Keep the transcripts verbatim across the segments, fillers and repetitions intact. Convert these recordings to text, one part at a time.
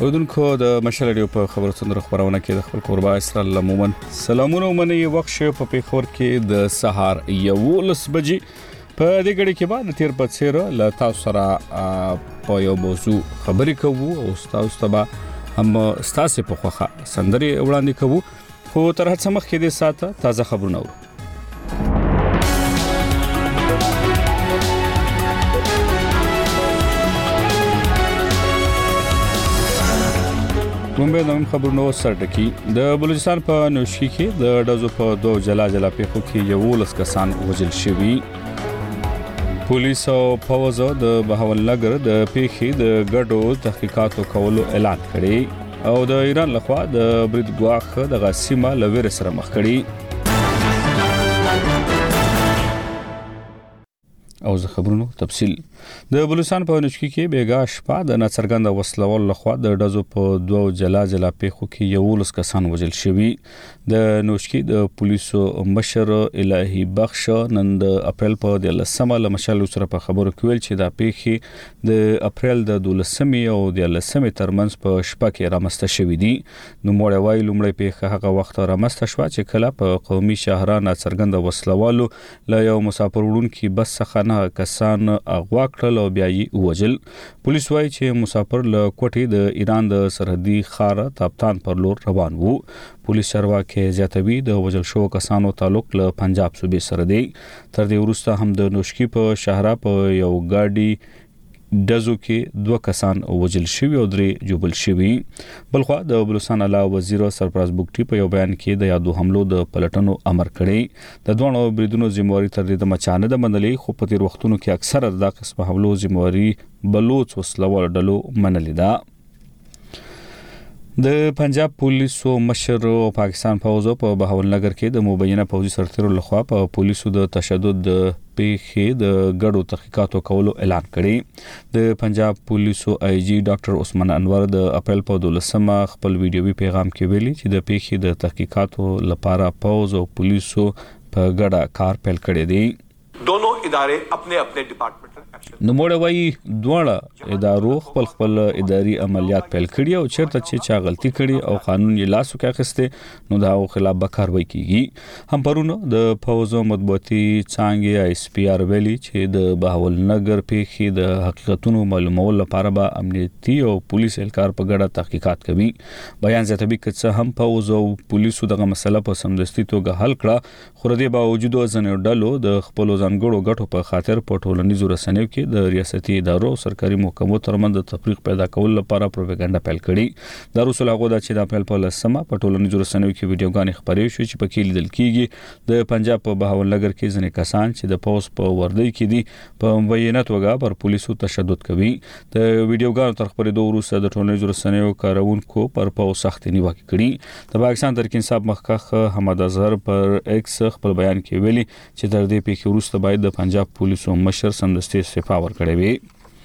اردوونکو د مشال رادیو په خبرو څنګه خبرونه کې د خپل قربا اسرائیل لمومن سلامونه ومني وخت په پیښور کې د سهار یولس بجې په دې غړي کې بعد تیر په څیر ل تاسو سره په یو موضوع خبرې کوو او تاسو ته هم ستاسو په خوخه سندري وړاندې کوو خو تر هڅه مخ کې د ساته تازه خبرونه ورو کومبه نوم خبرونو سرټکی د بلوچستان په نوشکی کې د دزو په دوه جلا جلا پیښو کې یو لس کسان وژل شوي پولیس او پوز د بهاولنګر د پیښې د ګډو تحقیقاتو کولو اعلان کړی او د ایران لخوا د برید ګواخ د غاسیمه لویر سره مخ کړی او زه خبرونو تفصیل د بلوچستان په نوشکی کې بیګا شپه د ناڅرګند وسلوال لخوا د دزو په دوه جلا جلا پیښو کې یو لس کسان وژل شوي د نوشکی د پولیسو مشر الهي بخش نن د اپریل په دلسمه لمشل سره په خبرو کې ویل چې د پیښې د اپریل د دولسمې او د لسمې ترمنځ په شپه کې رامسته شوې دي نو موړ وای لومړی پیښه هغه وخت رامسته شو چې کله په قومي شهرانه ناڅرګند وسلوالو له یو مسافر وړونکو بس څخه کسان اغوا کړل او بیا یې وژل پولیس وايي چې مسافر له کوټې د ایران د سرحدي خار تابتان پر لور روان وو پولیس چارواکي زیاتوي د وژل شو کسانو تعلق له پنجاب صوبې سره دی تر دې وروسته هم د نوشکی په شهر په یو ګاډي دزو کې دوه کسان وژل شوي او درې جوبل شوي بلخو د بلوچستان اعلی وزیر سرفراز بوګټي په یو بیان کې د یادو حملو د پلټنو امر کړی د دوه بریدونو ذمہواری تر دې د مچانه د منلې خو په تیر وختونو کې اکثره د قسم حملو ذمہواری بلوچ وسلوال ډلو منلې ده د پنجاب پولیسو مشر او پاکستان فوج په بهاولنګر کې د مبینه فوجي سرتیرو لخوا په پولیسو د تشدد د پیښې د ګډو تحقیقاتو کولو اعلان کړی د پنجاب پولیسو آی جی ډاکټر عثمان انور د اپریل په دولسمه خپل ویډیوي پیغام کې ویلي چې د پیښې د تحقیقاتو لپاره فوج او پولیسو په ګډه کار پیل کړی دی दोनों इदारे अपने अपने डिपार्टमेंटल نو موږ وایي دواړه ادارو خپل خپل اداري عملیات پیل کړي او چیرته چې چا غلطي کړي او قانون یې لاسو کې اخیسته نو دا خلاف به کاروایی کیږي هم پرونو د فوزو مطبوعاتي څنګه ایس پی آر ویلي چې د بهاولنګر پیښې د حقیقتونو معلومولو لپاره به امنیتي او پولیس اهلکار په ګډه تحقیقات کوي بیان زیاتوي چې هم فوز او پولیسو دغه مسله په سمدستي توګه حل کړه خو د باوجود ځنې ډلو د خپل ځانګړو ګټو په خاطر په ټولنیزو رسنیو کې د ریاستي ادارو سرکاري محکمو ترمنځ د تفریق پیدا کول لپاره پروپاګاندا پیل کړي د رسول هغه د چې د اپریل په لسمه په ټولنیزو رسنیو کې ویډیوګانې خبرې شوې چې پکې لیدل کیږي د پنجاب په بهاولنګر کې ځنې کسان چې د پوس په وردی کې دي په مبینه توګه پر پولیسو تشدد کوي د ویډیوګانو تر خبرېدو وروسته د ټولنیزو رسنیو کارونکو پر پوس سخت نیوکه کړي د پاکستان تحریک انصاف مخکخ حمد اظهر پر ایکس خپل بیان کې ویلي چې تر دې پیښې وروسته باید د پنجاب پولیسو مشر سمدستي استعفا ورکړي وي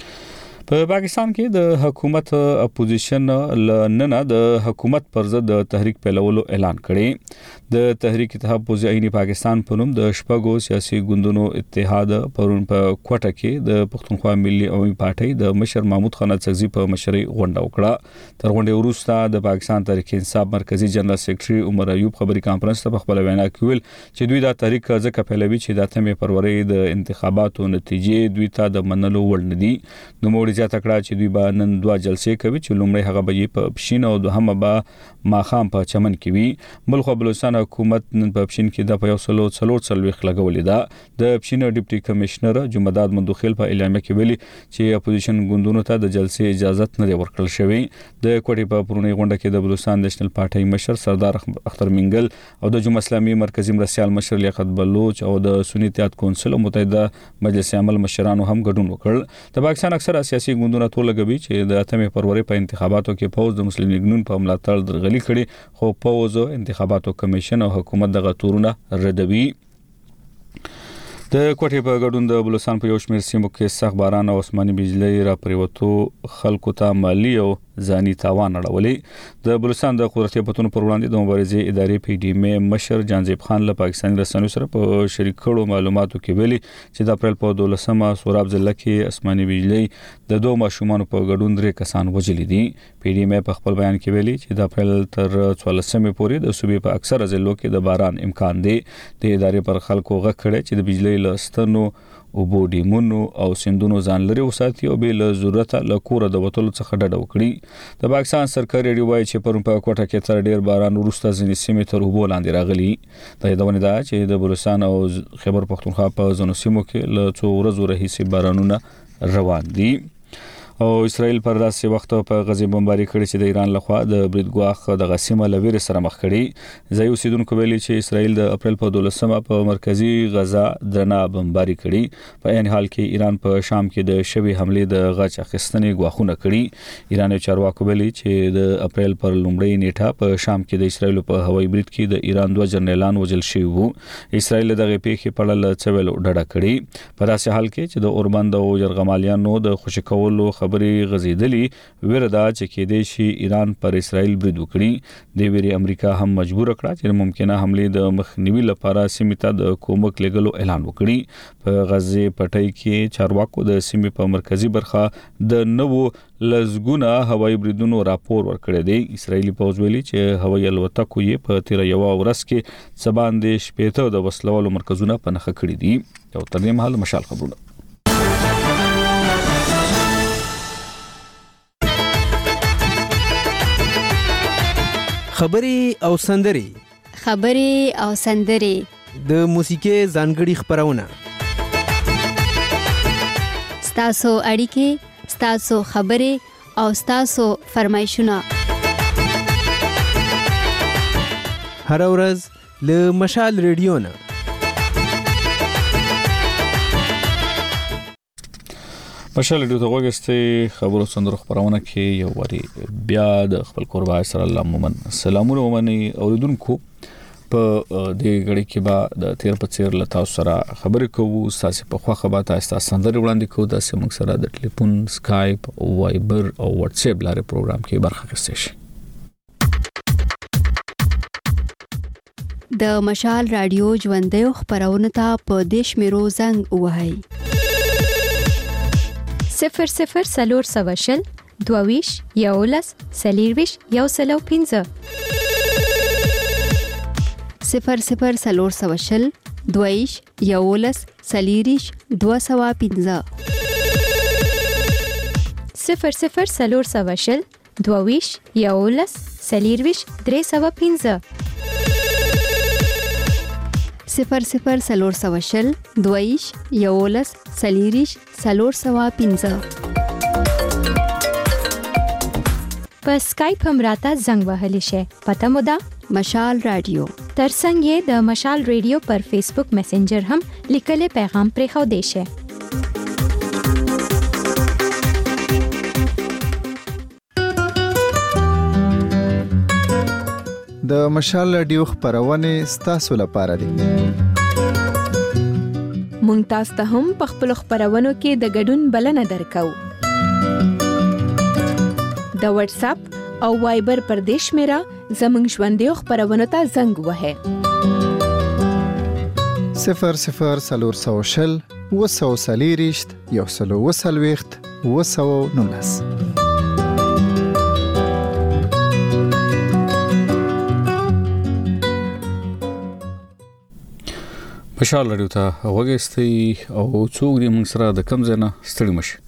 په پاکستان کې د حکومت اپوزیشن لننه د حکومت پر ضد د تحریک پیلولو اعلان کړي د تحریک اتحاد پوزي عیني پاکستان په نوم د شپږو سیاسي ګوندونو اتحاد پرون په کوټه کې د پښتونخوا ملي عوامي پارټي د مشر محمود خان اڅکزي په مشرۍ غونډه وکړه تر غونډې وروسته د پاکستان تحریک انصاف مرکزی جنرال سیکریټري عمر ایوب خبري کانفرنس ته خپل وینا کوي چې دوی د تحریک ځکه پیلوي چې د اتمې فروری د انتخاباتو نتیجې دوی ته د منلو وړ نه دي نو موږ زیاته کړه چې دوی به نن دوه جلسې کوي چې لومړی هغه به په پښین او دوهمه به ماخام په چمن کې وي بل خو بلوچستان حکومت نن په پښین کې د په سلو څلور څلويخ لګولې ده د پښین ډیپټي کمشنر جمعداد مندوخیل په اعلامیه کې ویلي چې اپوزیشن ګوندونو ته د جلسې اجازه نه دی ورکړل شوی د کوټې په پرونی غونډه کې د بلوچستان نېشنل پارټي مشر سردار اختر منګل او د جمهوریت اسلامي مرکزی مرسیال مشر لیاقت بلوچ او د سنی اتحاد کونسل او متحده مجلس عمل مشرانو هم ګډون وکړ د پاکستان اکثره سیاسي ګوندونه ټول لګوي چې د اتمې فروری په انتخاباتو کې فوز د مسلم لیگ نون په ملاتړ درغلي کړي خو فوز انتخاباتو کمیشن او حکومت دغه تورونه ردوي د کوټې په ګډون د بلوچستان په یو شمېر سیمو کې سخت باران او اسماني بجلی را پریوتو خلکو ته مالی او ځاني تاوان اړولې. د بلوچستان د قدرتي پتون پر وړاندې د مبارزې ادارې پی ډی ایم مشر جانزیب خان له پاکستاني رسنیو سره په شریک کړو معلوماتو کې ویلي چې د اپریل په دولسمه سوراب ضلع کې اسماني بجلی د دوه ماشومان په ګډون درې کسان وژلي دي. پی ډی ایم په خپل بیان کې ویلي چې د اپریل تر څوارلسمې پورې د صوبې په اکثره ضلعو کې د باران امکان دی. د ادارې پر خلکو غږ کړی چې د بجلی له ستنو او بوډیمونو او سندونو ځان لري وساتي او به له ضرورت له کوره د وټلو څخه ډډه وکړي. د پاکستان سرکاري ریډیو وايي چې پرون په کوټه کې تر ډیر باران وروسته ځینې سیمې تر اوبو لاندې راغلي. دا یادونه ده چې د بلوچستان او خیبر پختونخوا په ځینو سیمو کې له څو ورځو راهیسې بارانونه روان دي. او اسرائیل پر داسې وخت په غزي بمباري کړي چې د ایران لخوا د بریدګواخ د غسیمه لویر سره مخ کړي. ځای اوسیدونکو ویلي چې اسرائیل د اپریل په دولسمه په مرکزی غزا درنه بمباري کړي. په عین حال کې ایران په شام کې د شوی حمله د غچ اخیستنې غواخونه کړي. ایران چارواکو ویلي چې د اپریل پر لومړۍ نیټه په شام کې د اسرائیل په هوایي برید کې د ایران دوه جنرالان وژل شوي وو. اسرائیل دغه پیښې په اړه څه ویل ډډه کړي. په داسې حال کې چې د اوربند او جرغمالیانو د خوشی کولو خبرې غزیدلی وردا چې کې د شي ایران پر اسرائیل برید وکړي. د ویری امریکا هم مجبور کړه چې ممکنه حمله د مخنیوي لپاره سیمه د کومک لګلو اعلان وکړي. په غزه پټي کې چارواکو د سیمه په مرکزی برخه د نوو لزګونه هوایي بریدونو راپور ورکړی دی. اسرائیلي پوځ ویلي چې هوایي الوتکو یې په تیر یو ورځ کې سباندې شپېته د وسلوالو مرکزونه په نخښه کړی دي. یو تر دې مهال مشال خبرونه خبري او سندري خبري او سندري د موسیقي ځانګړي خبرونه ستاسو اړیکې ستاسو خبري او ستاسو فرمایشونه هر ورځ له مشال ریډیو نه مشال ډیو ته وګورئ خبرو سندرو خبرونه کې یو وری بیا د خپل قربا سره الله مومن سلامونه ومني اوریدونکو. په دې غړي کې به د تیر په چیر لتا سره خبرې کوو. تاسو په خو خبره تاسو سندري وړاندې کوو. د سیمه سره د ټلیفون سکایپ او وایبر او واتس اپ لاره پروګرام کې برخه اخیستئ شئ. د مشال رادیو ژوندۍ خبرونه ته په دیش میرو زنګ وهاي صفر صفر سلور سواشل دوویش یولس سلیرویش یو سلو پینزه صفر صفر سلور سواشل دوویش یولس سلیریش دو سوا پینزه صفر صفر سلور سواشل دوویش یولس سلیرویش درې سوا پینزه صفر صفر سلور سواشل دویش یولس سلیریش سلور سوا پینزه په سکایپ هم راته زنګ وهلی شي. پته مو ده مشال رادیو ترڅنګ یې د مشال ریډیو پر فیسبوک میسنجر هم لیکلي پیغام پرې خو دی شي. د مشال رادیو خبرونه ستاسو لپاره دي. مونږ تاسو ته هم په خپل خبرونو کې د ګډون بلنه درکو. د واتس اپ او وایبر پر دیش میرا زمنګ ژوندۍ خبرونه ته زنګ وهه صفر صفر سلور سوشل وسو سلیریشت یو سلو وسلويخت وسو نونس. مشال رادیو ته وګورئ او څوک دې موږ سره د کم ځنه ستړي مشي.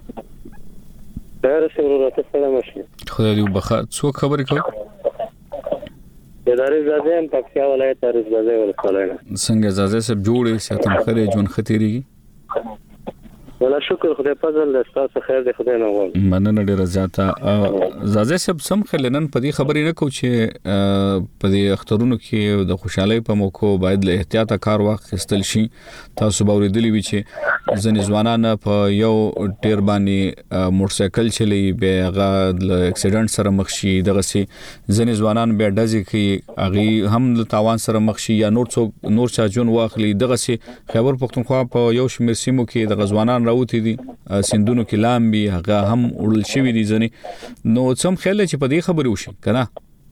دا سره راته ستړي مشي. خدای دې وبخښه. څوک خبرې کوي؟ ادارې زاده هم پکتیا ولایت تاریخ زاده ولسوالۍ. څنګه زاده سب جوړې ساتم خره جون ختيري. ولا شکر خدای فضل تاسو خیر دې خدای نه وغواړي. مننه ډیره زیاته. زاده سب سم خلنن په دې خبرې نه کو چې په دې اخترونو کې د خوشحالي په موکو باید له احتیاط کار واخیستل شي. تاسو باورېدلی وی چې ځنې ځوانان په یو ټیر باندې موټر سایکل چلی به هغه د اکسیډنټ سره مخ شي دغه سي ځنې ځوانان به ډزې کوي هغه هم د تاوان سره مخ شي یا نور څوک نور چا جون واخلي دغه سي خیبر پختونخوا په یو شمېر سیمو کې د ځوانان راوتی دي سندونو کې لامبي هغه هم وړل شوی دي ځنې نو څم خیال چې په دې خبرې وشي کنه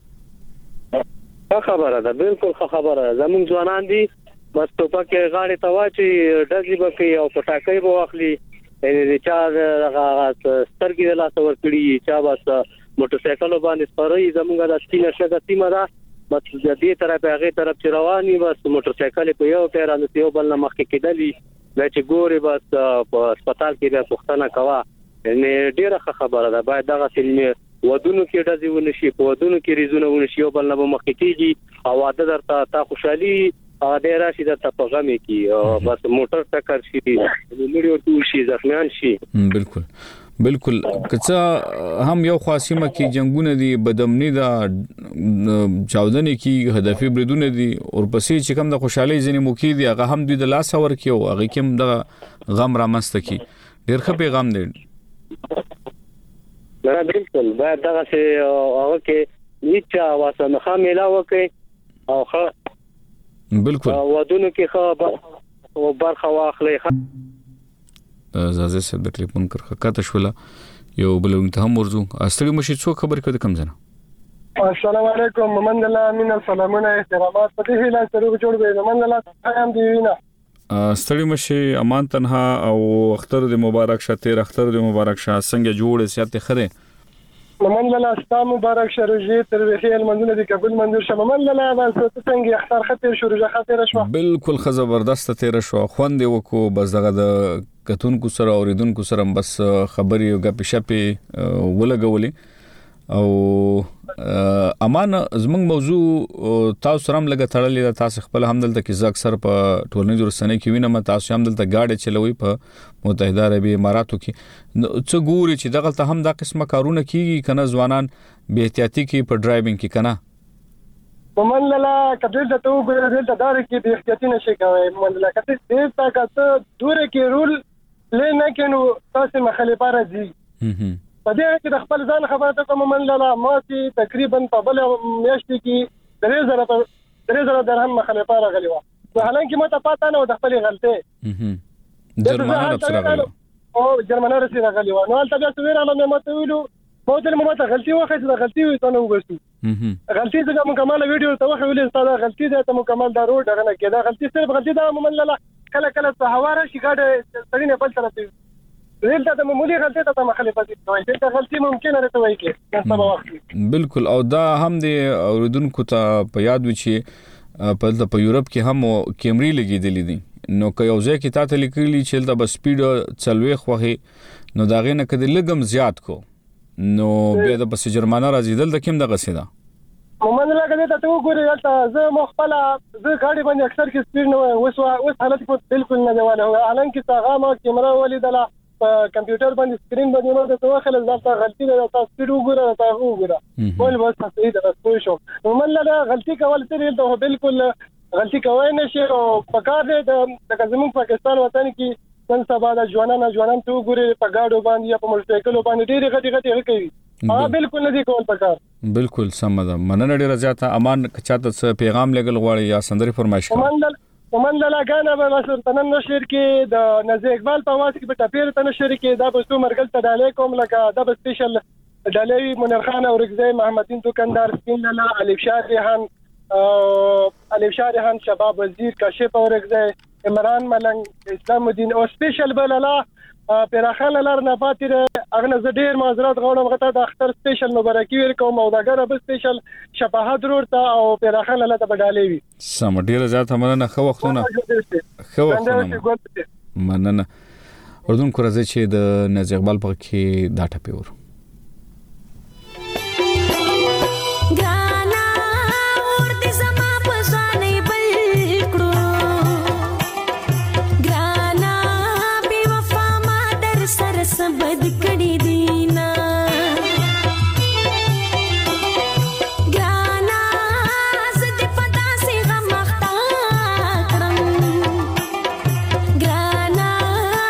خبره ده بالکل خبره ده زمون ځوانان دي بس ټوپک غاړې ته واچي ډزې به کوي او پټاکۍ به واخلي یعنی چا هغه سترګې د لاسه ورکړي چا بس موټر سایکل باندې سپاري زمونږ د سپینه شګه سیمه ده بس د دې طرف هغه طرف چې رواني بس موټر سایکل په یو ټیر باندې یو بل نه مخکې کېدلی چې ګوري بس په هسپتال کې د پښتنه کوا یعنی ډیره خبره ده باید دغه سیمه ودونو کې ډزې ونشي په ودونو کې ریزونه ونشي یو بل نه مخکې کیږي او واده درته تا خوشحالي ا ډیر راشي د تپغمې کی بس موټر ټکر شي لومړی ورته شي ځخمیان شي بالکل بالکل کڅه هم یو خاصیمه کې جنگونه دي بدمنی دا چاودنې کې هدفي بریدونه دي او پسې چې کوم د خوشحالي ځنی موکي دي هغه هم د لاس اور کې او هغه کوم د غم رامست کی ډیر ښه پیغام دی نه بالکل باید دغه څه هغه کې نیچا واسه مخه ملاوه کوي او ښه بالکل ودونو کې خو برخه واخلي زازه سره د ټلیفون کرخه کاته شولا یو بل ته هم ورزو استړي مشي څو خبر کړه کم زنه السلام علیکم محمد الله امین سلامونه احترامات په دې هیله سره جوړ وي محمد الله هم دی وینا استړي مشي امان تنها او اختر د مبارک شته اختر د مبارک شه څنګه جوړ سیاته خره محمد الله ستاسو مبارک شروجي تر وخیل منځونه دي قبول منځور شه محمد الله تاسو څنګه اختر خطر شروع خطر شو بالکل خ زبردست تیر شو خوند وکړو بس دغه د کتونکو سره اوریدونکو سره بس خبري او غپ شپې ولګولې او امان زمنګ موضوع تاسو سره هم لګ تړلې تاسو خپل همدلته کې ز اکثر په ټولنیزو رسنۍ کې وینم تاسو همدلته گاډي چلوي په متحده عربی اماراتو کې څه ګوري چې دغه ته هم دا قسمه کارونه کیږي کنه ځوانان به احتیاطي کې په ډرایوینګ کې کنه ومن لا کبل د تو ګور د دار کې به احتیاطي نشي کوي ومن لا کته دې تا کته دوره کې رول لنه کینو تاسو مخالفه راځي په دې کې د خپل ځان خبره ته کوم من لا ما چې تقریبا په بل میاشت کې درې زره درې زره درهم مخالفه راغلی و حالانکه ما ته پاتہ نه و د خپل غلطه جرمانه راغلی او جرمانه راغلی و نو تل تاسو ویراله ما ته ویلو مو ته مو ته غلطي وخت د غلطي وي ته نو وګورئ غلطي څنګه مکمل ویډیو ته وخت ویل ستاسو غلطي ده ته مکمل دا روډ غنه کېدا غلطي صرف غلطي ده من لا کله کله په هواره شي ګاډه سړی نه بل طرف دلته د معمولی غلطي ته مخالفت کوي چې غلطي ممکنه راته وایي کې سبا وخت بالکل او دا هم د اوریدونکو ته په یاد و چې په په یورپ کې هم کیمرې لګیدلې دي نو که یو ځای کې تاسو لیکلي چې د بس سپیډ څلوي خوخه نو دا غینه کده لګم زیات کو نو به د بس جرمانه راځي دل د کوم دغه سیدا مومن لګه ته تو ګوري البته زه مخبل زه غاډي باندې اکثر کې سپیډ نو اوس اوس حالت په بالکل نه دیواله هو الان کې تاغه کیمرا ولیدله په کمپیوټر باندې سکرین باندې نو د توخل زړه غلطي ده تاسو سپیډ وګوره تاسو وګوره ول بس صحیح ده پوه شو مومن لګه غلطي کول ترې ته بالکل غلطي کوي نشي او پکار دې د زمون پاکستان وطن کې نن سبا د ځوانانو ځوانان ته وګوري په گاډو باندې یا په موټر سایکل باندې ډېر غټي غټي کوي ها بالکل نه دي کول پکار بالکل سم ده مننه ډېر زیاته امان چاته پیغام لګل غواړي یا سندري فرمایش کوي ومن لا غانا به مثلا تنن نشر کې د نزی اقبال په واسطه کې په ټاپیر تنن نشر کې دا بسو مرګل ته علیکم لکه دا سپیشل دالوی منیر خان او رګزی محمدین دکاندار سپین لاله الف شاه ریحان الف شاه ریحان شباب وزیر کاشف او رګزی عمران ملنګ اسلام الدین او سپیشل بلاله پیراخان لار نه پاتې اغه ز ډیر معذرت غواړم غته د اختر سپیشل مبارکي ورکوم او دا ګره به سپیشل شفاعت ورته او پیراخان لاله ته بدالې وي سم ډیر زیات مننه خو وختونه خو وختونه مننه اردن کو راځي چې د نازي اقبال په کې دا ټپي ور बद कड़ी दीना गाना सद पता से गम अख्ता करम गाना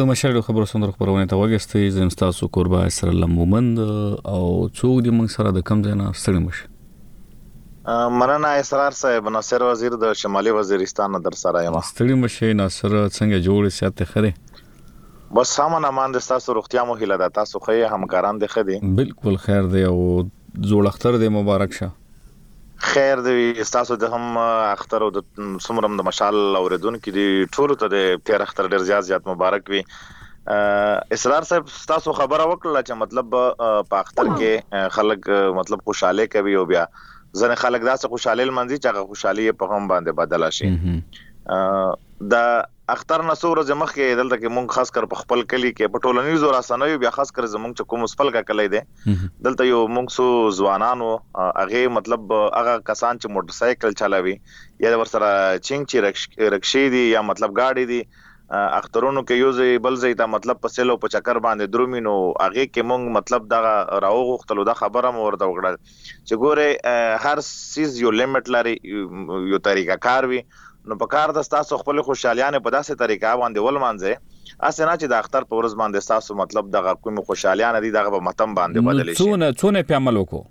مشال خبرو سندر خبرونه ته وګستې زم تاسو قربا اسر الله مومند او څوک دې موږ سره د کم ځای نه ستړي مشه مننه اسرار صاحب ناصر وزیر د شمالي وزیرستان در سره یم ستړي مشه ناصر څنګه جوړ سیاته خره بس سامان امان د تاسو روغتیا مو هیله ده تاسو خې همکاران دي خدي بالکل خیر دی او جوړ اختر دی مبارک شه خیر دی تاسو د هم اختر او د سمرم د مشال اوریدونکو دي ټول ته د تیر اختر ډیر زیات زیات مبارک وي اسرار صاحب تاسو خبره وکړه چې مطلب په اختر کې خلک مطلب خوشاله کوي او بیا ځنه خلک داسې خوشاله لمنځي چې هغه خوشالي په هم باندې بدل شي د اختر نسور زمخ کې دلته کې مونږ خاص کر په خپل کلی کې په ټولنیزو راسنوي بیا خاص کر زمونږ چې کوم خپل کا کلی دي دلته یو مونږ سو ځوانانو هغه مطلب هغه کسان چې موټر سایکل چلاوي یا ور سره چینګ چی رکشي دي یا مطلب گاډي دي اخترونو کې یو ځای بل ځای ته مطلب په سلو په چکر باندې درومینو هغه کې مونږ مطلب دا راو غختلو دا خبره مو ورته وکړه چې ګوره هر سیز یو لیمټ لري یو طریقه کار وي نو په کار د تاسو خپل خوشالیانه په داسې طریقه باندې ول مانځه اسنه چې د اختر په ورځ باندې تاسو مطلب دغه کوم خوشالیانه دي دغه په متم باندې بدل شي څونه څونه په عمل وکړو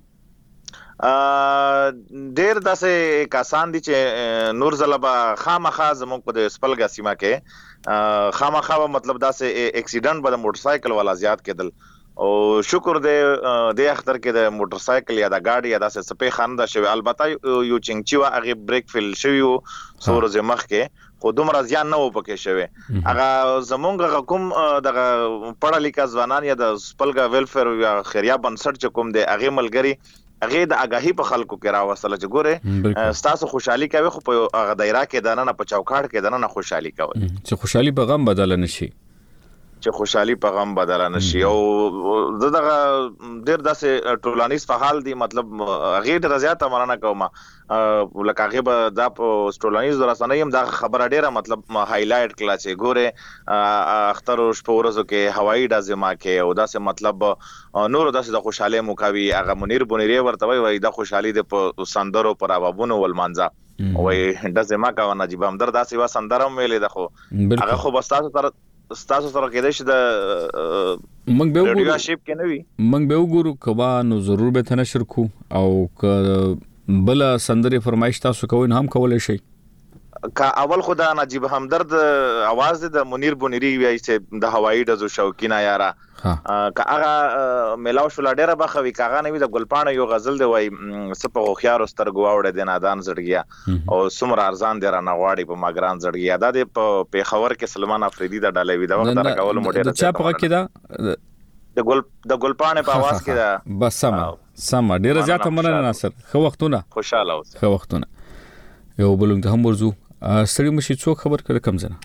ا ډیر داسې کسان دي چې نور زلبا خامخا زموږ په سپلګا سیمه کې خامخا مطلب داسې اکسیډنټ به د موټر سایکل والا زیات کېدل او شکر دې د اختر کې د موټر سایکل یا د گاډي یا د سپې خانده شوی البته یو چنګچی وا هغه بریک فیل شوی او سورز مخ کې خو دومره ځان نه و پکې شوی هغه زمونږ کوم د پړه لیکا ځوانان یا د سپلګا ویلفیر یا خیریه بنسټ چې کوم دی هغه ملګری هغه د اگاهی په خلکو کې راوصله چې ګوره تاسو خوشحالي کوي خو په هغه دایره کې دنه په چوکاټ کې دنه خوشحالي کوي چې خوشحالي په غم بدل نشي چې خوشحالي په غم بدل نشي او دغه ډیر داسې ټولانیز فعال دي مطلب هغه ډیر زیات مننه کوم لکه هغه به د ټولانیز درسنه هم دا خبره ډیره مطلب هایلایټ کړه چې ګوره اختر شپه ورځو کې هوایي ډازما کې او داسې مطلب نور داسې د خوشاله مکاوي هغه منیر بونری ورته وای د خوشحالي د سندرو پر ابابونو ولمانځه وای ډازما کا نجيب همدر داسې وا سندرم ویلې ده خو هغه خو بستاسو تر ستاسو سره کېدای شي د منګ به وګورو شیپ کې نه وي منګ به وګورو کبا نو ضرور به تنه شر کو او ک بل سندري فرمایش تاسو کوئ هم کولای شي کا اول خدا نجيب همدرد आवाज د منیر بونری وایي چې د هوایي د شوقینا یارا کا هغه ملاو شو ډیره بخوي کاغه نه وي د ګلپانه یو غزل دی وای سپه خيار سترګو واوړه د نادان زړګیا او سمر ارزان دی را نغواړي په ماګران زړګیا د په پیښور کې سلمان افریدي د ډالې وی دا وخت راکول موډر د چا په کې دا د ګل د ګلپانه په आवाज کې دا بس سم سم ډیره زیاته مننه ناصر خو وختونه خوشاله اوسه خو وختونه یو بلوم ته هم ورزو ستړي مشي څوک خبر کړه کم زنه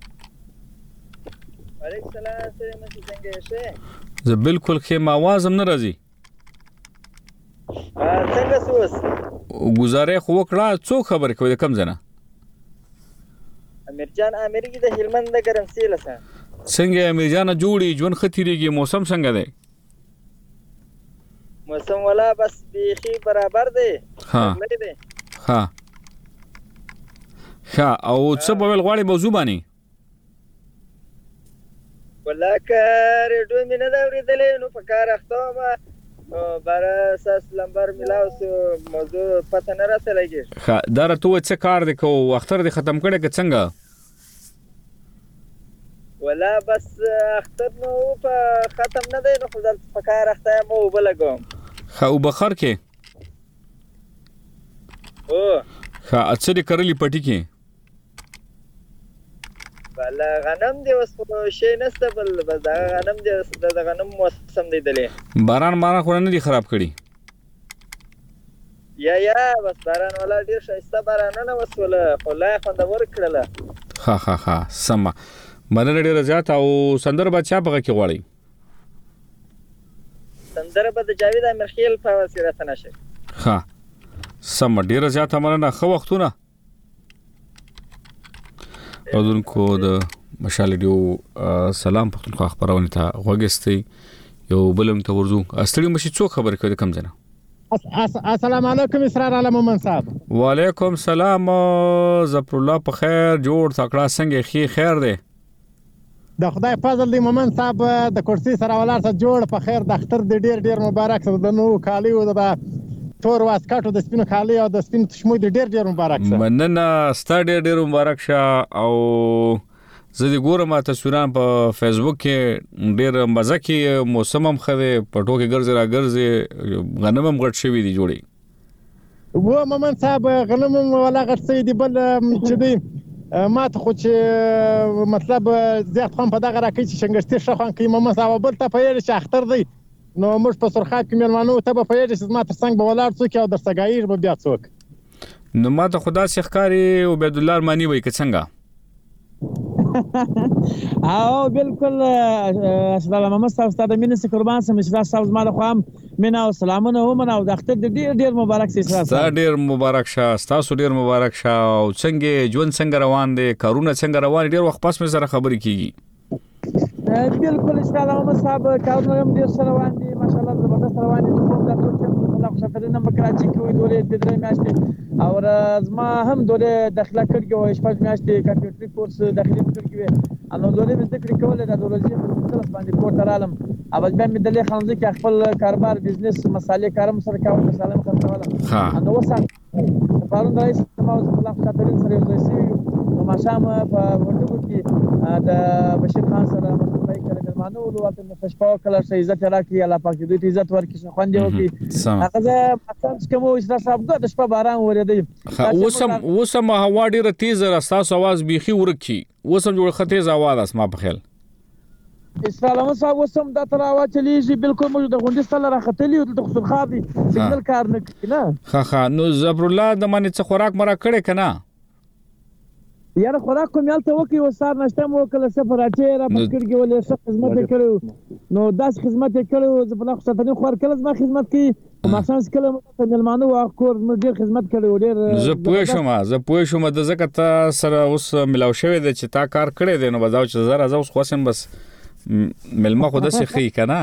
وعلیکم السلام ستړي مشي څنګه شه زه بالکل خې ما आवाज هم نه راځي څنګه سوس گزارې خو وکړه څوک خبر کوي کم زنه امیر جان امیر کی د هلمند د ګرمسي لسه څنګه امیر جان جوړي ژوند خطرېږي موسم څنګه دی موسم ولا بس بيخي برابر دی ها ها ها او څه په ول غواړي موضوع باندې ولکه ریډیو مې نه دا ورېدلې نو په کار اخته ما بار اساس لمبر ملاو سو موضوع پته نه راته لګي ها دا راته څه کار دی کو اختر دی ختم کړي که څنګه ولا بس اختر نو په ختم نه دی نو خو د په کار اخته مو وبلګم ها او بخر کې او ها اڅري کرلی پټی کې ولا غنم دی وس شي نسته بل بس دا غنم دی د غنم موسم دی دلې باران باران خو نه دی خراب کړي یا یا بس باران ولا ډیر شایسته باران نه وسوله خو لا خوندور کړله ها ها ها سم مننه ډیر زیات او سندر بچا بغه کې غواړي سندر به د جاوید امرخیل په وسیله تنشه ها سم ډیر زیات مننه خو وختونه اودونکو د مشال ډیو سلام پختونخوا خبرونه ته وګستي یو بلم ته ورزو استړي مشي څوک خبر کړي کم ځنه السلام علیکم اسرار علي مومن صاحب وعلیکم سلام ظفر الله په خیر جوړ تکړه څنګه خي خیر دی د خدای فضل دی مومن صاحب د کرسي سره ولاړ څه جوړ په خیر د اختر د ډیر ډیر مبارک سره د نو کالی او د تور واسکټو د سپینو کالی او د سپینو تشمو د ډیر ډیر مبارک شه مننه ستا ډیر ډیر مبارک شه او زه د ګورم تصویران په فیسبوک کې ډیر مزه کې موسم هم خده پټو کې ګرځي را ګرځي غنم هم غټ شوی دی جوړي و مومن صاحب غنم ولا غټ سي دی بل چې دی ما ته خو چې مطلب زیات خام په دغه راکې چې شنګشتي شخوان کې مومن صاحب بل ته په یوه اختر دی نو موږ په سرخاب کې مېلمانو ته به په یوه چې ما تر څنګ به ولاړ څوک او در سګایي به بیا څوک نو ما ته خدا سي ښکاری عبید الله ارمانی وای که څنګه او بالکل السلام محمد صاحب ستاسو مینه سي قربان سم چې تاسو زما له خام مینا او سلامونه هم او د اختر ډیر ډیر مبارک سي تاسو ډیر مبارک شه تاسو ډیر مبارک شه او څنګه ژوند څنګه روان دي کارونه څنګه روان ډیر وخت پس مې سره خبرې کیږي بالکل السلام محمد صاحب کارونه هم ډیر سره روان دي ماشاءالله زبردست روان دي کوم د ټول چې الله خوشاله نمبر کراچي کې وي دولې د درې میاشتې او زما هم دولې داخله کړی او شپږ میاشتې کمپیوټر کورس داخلي کړی وي انو دولې مې ذکر کول د دولې په تلس باندې کوټ رالم اول بیا مې د لې خانځي کې خپل کاروبار بزنس مسالې کارم سره کاوه مسالې خرڅول ها انو وسه پرون رئیس ما الله خوشاله سره یو ځای نو ماشام په ورته کې د بشیر خان سره مطلب کړه مانو ولوت نو خوشپاو کله شي عزت راکړي الله پاک دې عزت ورکړي خوندې وکړي هغه زه پاتم کوم چې تاسو د شپه باران ورېدی اوسم اوسم هوا ډیره تیز راستاسو आवाज بيخي ورکی اوسم جوړ خطیز आवाज اسما په خیال اسلام صاحب وسم د تر आवाज چلیږي بالکل موږ د غونډې سره راختلی او د خسر خابي سیګنل کار نه کوي نه ها ها نو زبر الله د باندې څه خوراک مرا کړي کنه یاره خوراک کوم یالته وکي وسار نشته مو کله سفر اچې را پکړ کې ولې څه خدمت کړو نو داس خدمت کړو زه په لاخ ستنی خور کله ما خدمت کی ما شانس کله مې ملمانو واخور نو ډیر خدمت کړو ډیر زه پوه شوم زه پوه شوم د زکه ته سره اوس ملاو شوی د چې تا کار کړی دی نو بځاو چې زره زه اوس خوسم بس ملما خو د څه خې کنه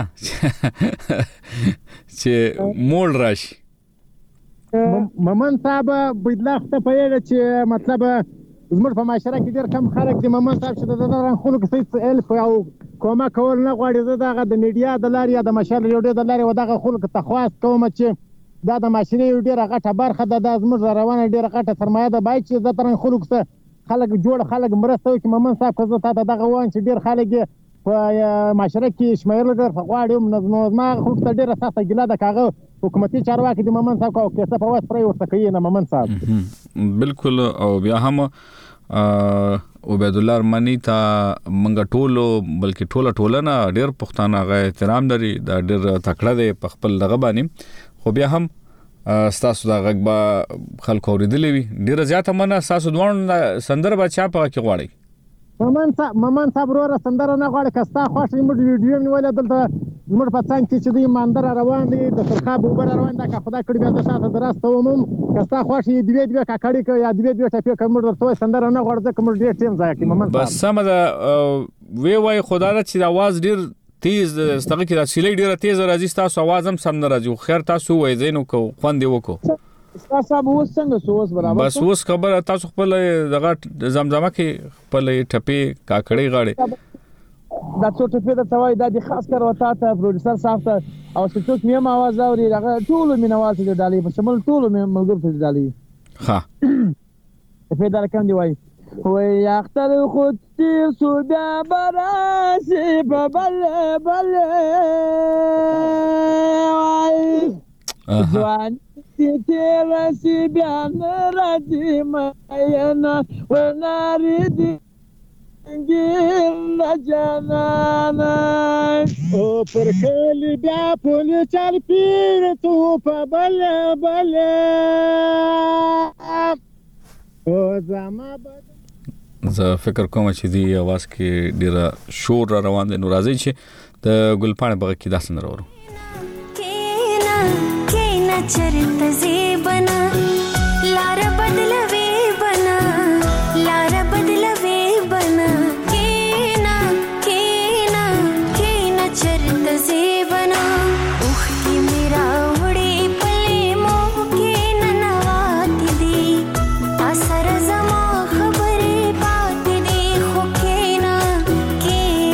چې مول راشي مومن صاحب بدلاخ ته پیل چې مطلب زموږ په معاشره کې ډېر کم خلک دي مومن صاحب چې د دغه خلکو څه الف او کومه کول نه غواړي زه دغه د میډیا د لارې یا د مشال ریډیو د لارې ودغه خلکو ته خواست کوم چې دا د معاشري ډېره غټه برخه ده د زموږ روانه ډېره غټه سرمایه ده باید چې د ترن خلکو څخه خلک جوړ خلک مرسته وکړي مومن صاحب که زه تاته دغه وایم چې ډېر خلک په معاشره کې شمېرل ډېر غواړي نو زما خلکو ته ډېره سخته ګیله ده که هغه حکومتي چارواکي د مومن صاحب او کیسه په وس پرې ورته کوي نه مومن صاحب بالکل او بیا هم عبید الله ارمانی ته منګه ټولو بلکې ټوله ټولنه ډېر پښتانه غا احترام لري دا ډېر تکړه دی په خپل دغه باندې خو بیا هم ستاسو دا غږ به خلکو اورېدلی وي ډېره زیاته مننه ستاسو دواړو سندره به چا په کې غواړئ مومن صاحب مومن صاحب وروره سندره نه غواړي که ستا خوښ وي موږ ویډیو نیولې دلته زموږ په څنګ کې چې دوی ماندره روان دي د سرخاب اوبه را روان ده که خدای کړي بیا زه شاته درسته ومم که ستا خوښ وي دوې دوې کاکړي که یا دوې دوې ټپې که موږ درته وایي سندره نه غواړو ځکه موږ ډېر ټیم ضایع کړي مومن صاحب بس سمه ده وی وایي خدا ده چې د اواز ډېر تیز ستغه کې د سیلۍ ډېره تیز راځي ستاسو اواز هم سم نه راځي خیر تاسو وایي زه نو کو خوند وکړو صاحب اوس څنګه سو اوس برابر بس اوس خبره تاسو خپل دغه زمزمه کې خپل ټپې کاکړې غاړي دا څو ټپې د توای د خاص کر وتا ته پروډوسر صاحب ته او چې څوک مې आवाज اوري هغه ټول مینوال ته ډالي په شمول ټول مې ملګر ته ډالي ها په دا کوم دی وای وای اختر خود تیر سو بیا براسی په بل بل وای ځوان چې راسي بیا نه راځي ماینا وناري دي ګل جانانا او پر کلی بیا پولی چار پیر تو په بل بل او زما زه فکر کوم چې دی आवाज کې ډیره شور را روان دی نو راځي چې د ګلپاڼه بغه کې داسن راوړو चरित बना लार बदलवे बना लार बदलवे बना केना केना केना चरित से बना उखती मेरा उड़े पले मोह के ननवाती दी असर जमा खबरे बात दी हो केना केना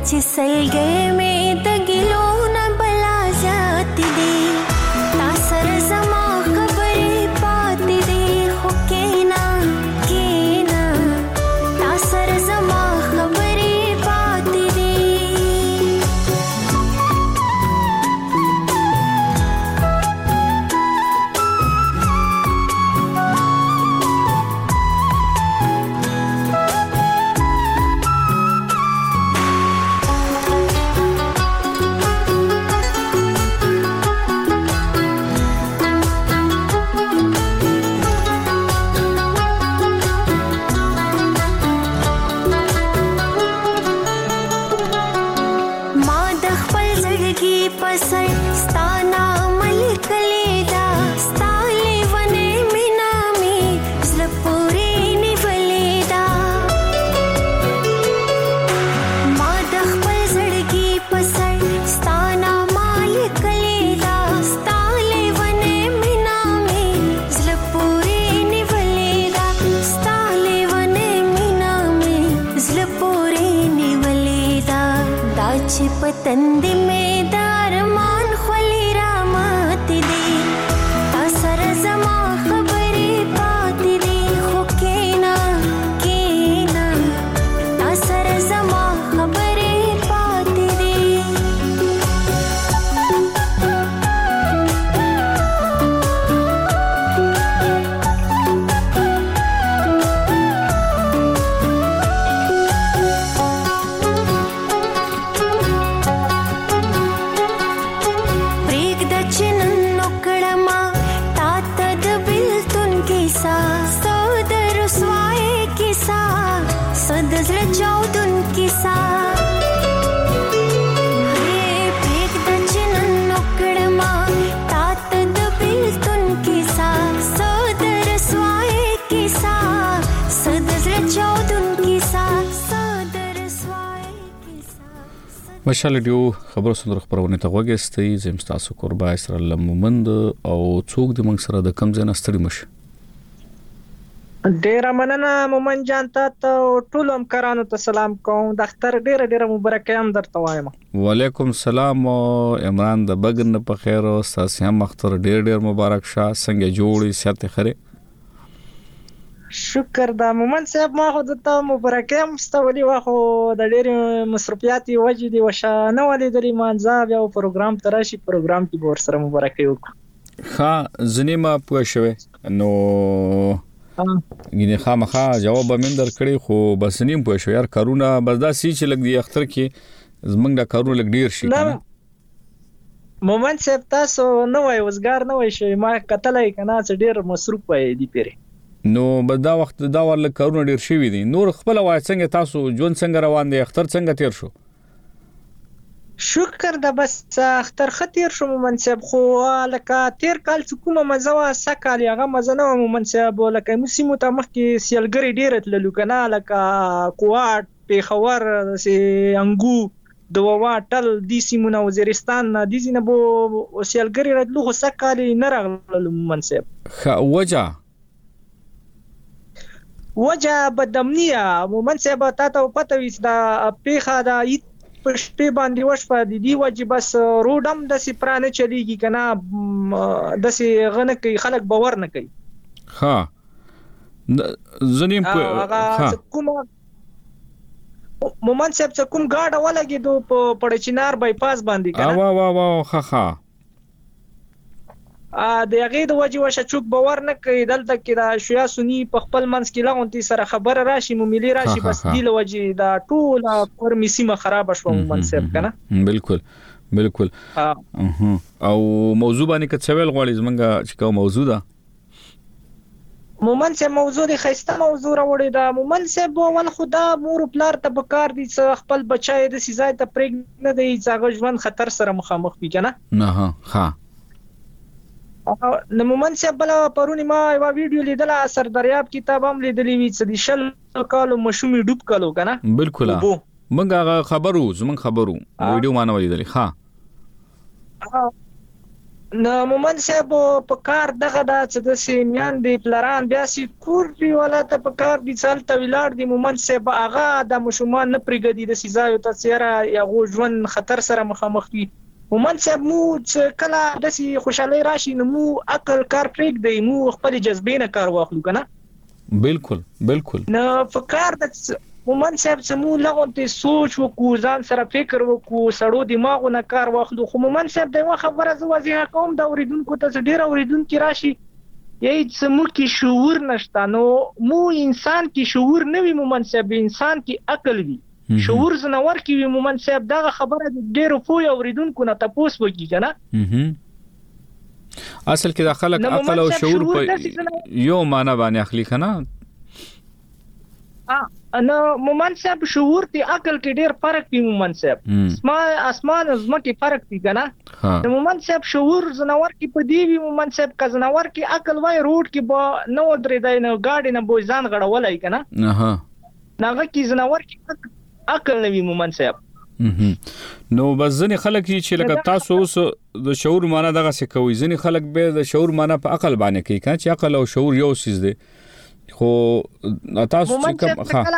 چې سلګې مې د ګلو نه بلا زیاتې دي تا سره زما خبرې پاتې دي خو کېنا کېنا تا سره زما خبرې پاتې دي पतंदी में दारमान खली रामत दे असर जमा खबरी पाती दे हो केना केना असर जमा खबरी पाती दे مشال ډیو خبرو سندره خبرونه ته وګستئ زم تاسو قربا اسر لمومند او څوک د منګ سره د کم ځای نستړي مشه ډیر مننه مومن جان ته ټول همکارانو ته سلام کوم د اختر ډیر ډیر مبارکي هم درته وایم وعلیکم السلام عمران د بغن په خیر او تاسو هم اختر ډیر ډیر مبارک شه څنګه جوړی سات خره شکر دا مومن صاحب ما خو ته مبارکي هم ستولي واخو د ډېر مصرفياتي وجې دی وشه نه ولې درې مانځه بیا پروګرام تراشي پروګرام کې ور سره مبارکي وکړو ها زنیما پوه شوه نو ګینه خامخا جواب من در کړی خو بس نیم پوه شو یار کارونه بس دا سی چې لګ دی اختر کې زمنګ دا کارونه لګ ډیر شي مومن صاحب تاسو نو وای وزګار نو وای شي ما کتلای کنه چې ډیر مصروف وای دی پیری نو به دا وخت دا ول کارونه ډیر شوی دي نور خپل وای څنګه تاسو جون څنګه روان دي اختر څنګه تیر شو شکر دا بس اختر خطیر شو مومن صاحب خو لکه تیر کال کومه مزه سکال هغه مزه نه مومن صاحب لکه موسمو ته مخ کې سیلګری ډیر تللو کنه لکه کوات پیښور سي انګو دووا ټل دي سیمونه وزیرستان دي زینه بو سیلګری راتلو خو سکال نه راغلل مومن صاحب خ وجه وجه بدمنیه مومن صاحب تا ته پته وي دا پیخه دا پښتې باندې وش په دي دی وجه بس روډم د سی پرانه چلیږي کنه د سی غنه کوي خلک باور نه کوي ها زنیم ها کوم مومن صاحب څه کوم گاډه ولګي دو په پړچینار بای پاس باندې کنه وا وا وا ها ها ا د هغه د وجه وشه چوک باور نه کوي دلته کې دا شیا سنی په خپل منځ کې لاغونتي سره خبره راشي مو ملي راشي بس دی له وجه دا ټول پر میسیمه خراب شو منصب کنه بالکل بالکل او موضوع باندې کڅویل غواړي زمونږه چې کوم موضوع ده مومن صاحب موضوع دی خسته موضوع راوړی دا مومن صاحب ول خدا مور پلار ته بکار دي خپل بچای د سیزای ته پرېګ نه دی ځاګه ژوند خطر سره مخامخ وي کنه نه ها ها نو مومن صاحب بل پرونی ما یو ویډیو لیدل اثر دریاب کتاب هم لیدلی وی چې د شل کالو مشومی ډوب کالو کنه بالکل منګه خبرو زمون خبرو ویډیو ما نه ولیدلی ها نو مومن صاحب په کار دغه دا چې د سیمیان دی پلاران بیا سي کور دی ولاته په کار دي څلته ویلار دی مومن صاحب هغه د مشومان نه پرګدي د سزا یو تاسیره یو ژوند خطر سره مخامخ وي مومن صاحب مو چې کله د سي خوشالۍ راشي نو مو عقل کار پرېږ دی مو خپل جذبې نه کار واخلو کنه بالکل بالکل نو په کار د مومن صاحب سمو لغونته سوچ وکړو ځان سره فکر وکړو سړو دماغونه کار واخلو خو مومن صاحب دا خبره زو واضحه کوم دا اوریدونکو ته ډیر اوریدونکو راشي یی سمو کې شعور نشته نو مو انسان کې شعور نه وي مومن صاحب انسان کې عقل وي شعور زنور کې وي مومن صاحب دا خبره ډیر پوی اوریدونکو نه تاسو وکړي کنه اصل کې د خلک عقل او شعور په یو معنی باندې اخلي کنه ا نو مومن صاحب شعور دی عقل کې ډیر فرق دی مومن صاحب اسما اسمان زمکه فرق دی کنه نو مومن صاحب شعور زناور کې په دی وی مومن صاحب کا زناور کې عقل وای روډ کې به نو درې دی نو گاډي نه بو ځان غړولای کنه اها ناغه کې زناور کې عقل نه وی مومن صاحب نو بس ځنې خلک چې لکه تاسو اوس د شعور معنی دغه څه کوي ځنې خلک به د شعور معنی په عقل باندې کوي کنه چې عقل او شعور یو څه دی خو تاسو چې کوم ښه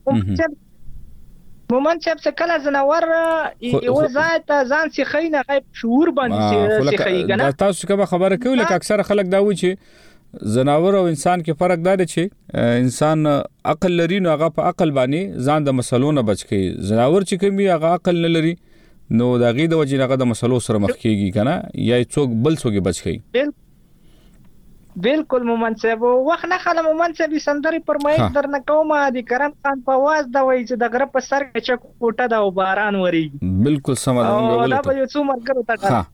مومن صاحب څه کله زناور یو ځای ته ځان سي خینه غیب شعور باندې سي خیګنه دا تاسو کوم خبره کوي لکه اکثر خلک دا وایي چې زناور او انسان کې فرق دا دی چې انسان عقل لري نو هغه په عقل باندې ځان د مسلو نه بچ کی زناور چې کوم هغه عقل نه لري نو دا غي د وجې هغه د مسلو سره مخ کیږي کنه یا څوک بل څوک بچ کی بالکل مومن صاحب وخت نه خلم مومن صاحب سندري پرمایي درنه کومه د کرم خان په واز دا وایي چې د غره په سر کې چک کوټه دا باران وری بالکل سمه ده دا به یو څو مرګ ته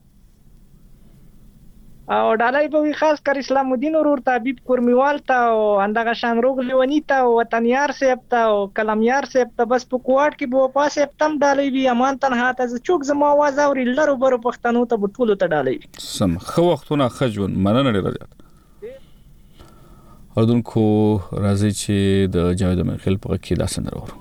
او ډالای په خاص کر اسلام الدین ورور طبيب کورمیوال ته او اندغه شان روغ لیونی ته او وطنیار سیب ته او کلمیار سیب ته بس په کوټ کې بو پاسه تم ډالای وی امان تنها ته چوک زما आवाज اوري لرو برو پښتنو ته بټولو ته ډالای سم خو وختونه خجون مننه لري اردوونکو راځي چې د جاوید منخیل په کې دا سندره ورو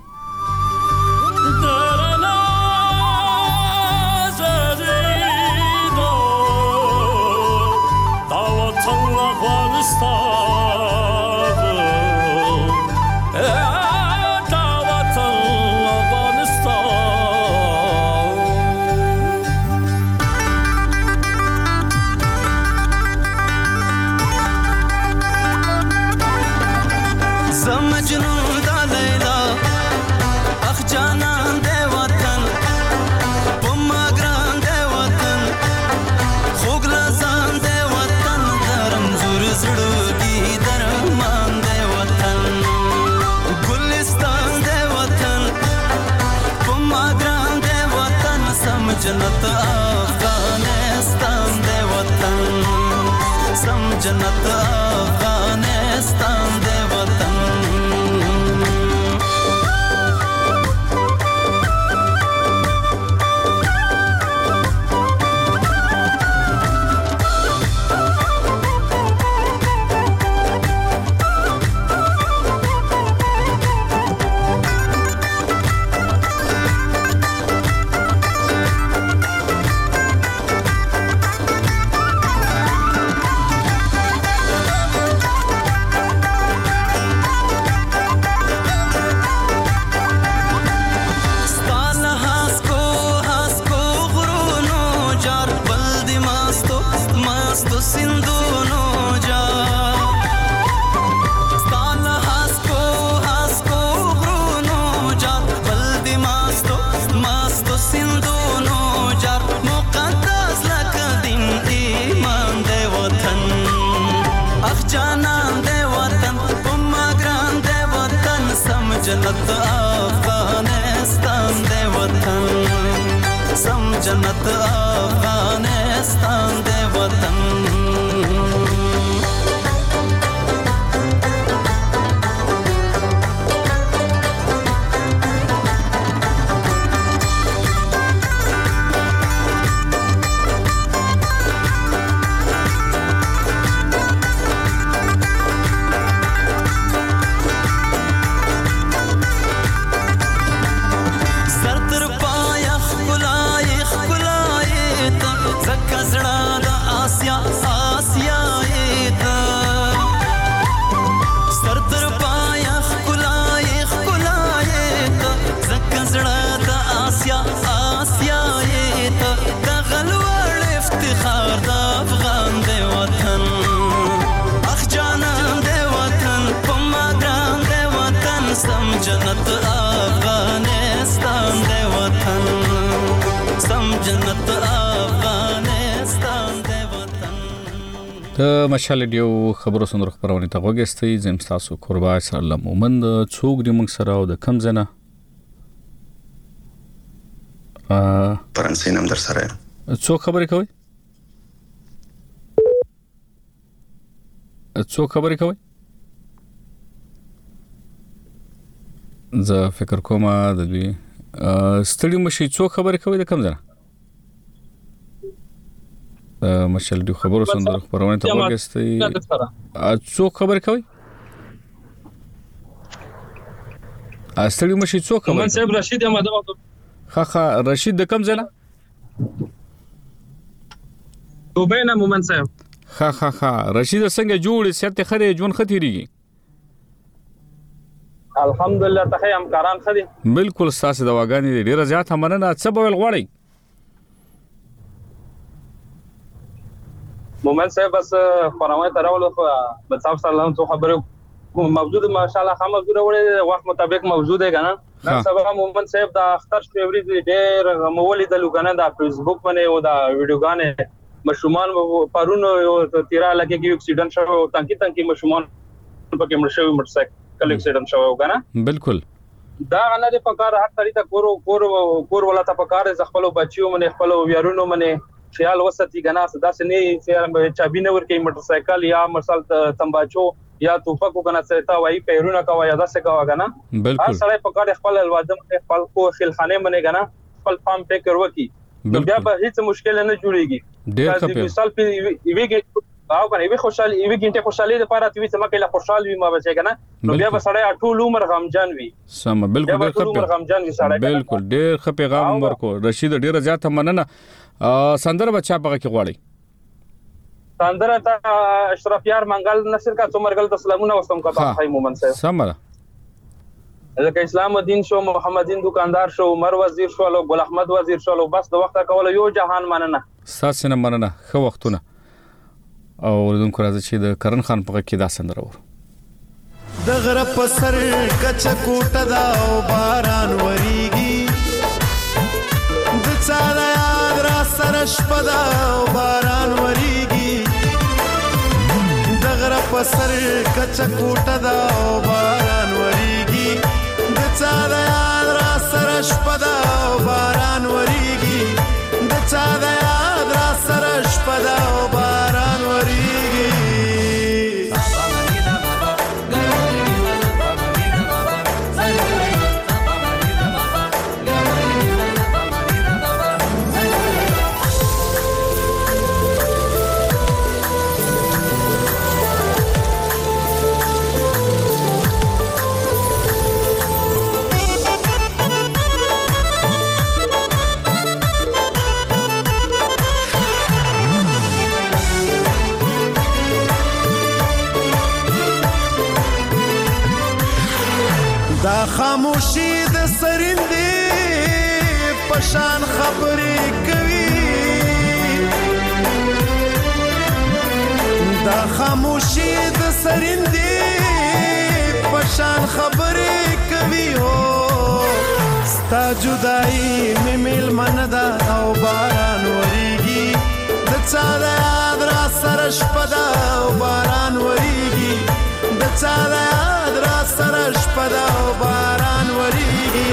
जन्नत अफगानिस्तान दे वतन सम जन्नत अफगानिस्तान दे वतन जन्नत अफगानिस्तान दे वतन सम जन्नत अफगानिस्तान दे वतन سم جنت افغانستان دی وطن سم جنت افغانستان دی وطن. د مشال ډیو خبرو سندرو خبرونه ته وګستئ زم تاسو قربا سلام مومند څوک دی موږ سره او د کم زنه ا فرانسې نام در سره څوک خبرې کوي څوک خبرې کوي زه فکر کوم د دې ستړي مشي څوک خبرې کوي د کم زنه مشال ډیو خبرو سندرو خبرونه ته وګستئ څوک خبرې کوي ستړي مشي څوک خبرې مومن صاحب رشید احمد خا خا رشید د کم زنه دوبه نه مومن صاحب خا خا خا رشید څنګه جوړ سیاته خره جون ختیریږي الحمدلله ته هم کاران خدي بالکل ساس دواګانی ډیره زیات مننه څه بول غوړی مومن صاحب بس فرمایي تراولو بس تاسو سلام تو خبره موجود ماشاءالله هم موجود وړي وخت مطابق موجود ہے کنه نن سبا مومن صاحب دا اختر فیوری ډېر مولید لګنه دا فیسبوک باندې او دا ویډیوګانې مشومان پرون تیرا لګي کې اکسیډنټ شو تانکی تانکی مشومان پکې مرشوي موټر سایکل اکسیډنټ شو کنه بالکل دا نه د پکار هر طریقه کور کور کور ولا ته پکار ز خپل بچیو منه خپل ویارونو منه خیال وساتي کنه صدا سنې چابي نه ورکې موټر سایکل یا مثال تمباچو یا توپکو کنه څه تا وای پیرونه کا وای ادا څه کا وګنه هر سړی په کار خپل الوادم خپل کو خلخانه منه کنه خپل فارم فکر وکي بیا به هیڅ مشکل نه جوړيږي ډېر ښه مثال په ایوي او کنه ایوي خوشحالي ایوي ګنټه خوشحالي د پاره توي چې مکه لا خوشحال وي ما بچي کنه نو بیا به سړی ټول عمر غمجن وي سم بالکل ډېر ښه غمجن وي سړی بالکل ډېر ښه پیغام ورکو رشید ډېر زیات مننه سندره بچا پغه کې غواړي سندره ته اشرف یار منګل نصر کا څومرګل د سلامونه وستم کا پای مومن صاحب سمره لکه اسلام الدین شو محمد دین دکاندار شو عمر وزیر شو لو ګل احمد وزیر شو لو بس د وخت کول یو جهان مننه ساسنه مننه خو وختونه او ورودونکو راځي چې د کرن خان په کې دا سندره ور د غره په سر کچ کوټه دا او باران وریږي د چا د یاد را سره شپه دا او باران وریږي د غره په سر کچ کوټه دا او باران وریږي د چا د یاد را سره شپه دا او باران وریږي د چا د یاد را سره شپه دا او باران وریږي دا خاموشي د سرندې پشان خبرې کوي دا خاموشي د سرندې پشان خبرې کوي هو ستا جدائی مې میلمنه ده او باران وریږي د چا د یاد را سره شپه ده او باران وریږي د چا د یاد را سره شپه ده او باران وریږي